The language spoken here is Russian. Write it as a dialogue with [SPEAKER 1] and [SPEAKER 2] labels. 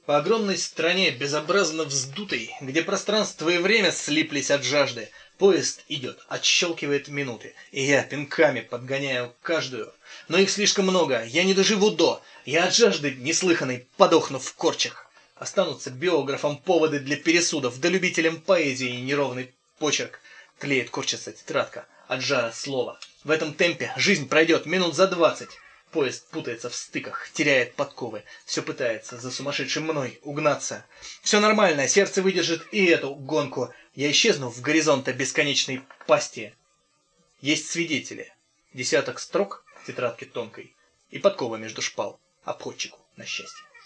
[SPEAKER 1] По огромной стране, безобразно вздутой, где пространство и время слиплись от жажды, поезд идет, отщелкивает минуты, и я пинками подгоняю каждую. Но их слишком много, я не доживу до, я от жажды неслыханной подохну в корчах. Останутся биографом поводы для пересудов, да любителям поэзии неровный почерк. Тлеет, корчится тетрадка от жара слова. В этом темпе жизнь пройдет минут за 20. Поезд путается в стыках, теряет подковы, все пытается за сумасшедшим мной угнаться. Все нормально, сердце выдержит и эту гонку. Я исчезну в горизонта бесконечной пасти. Есть свидетели. Десяток строк в тетрадке тонкой и подкова между шпал обходчику на счастье.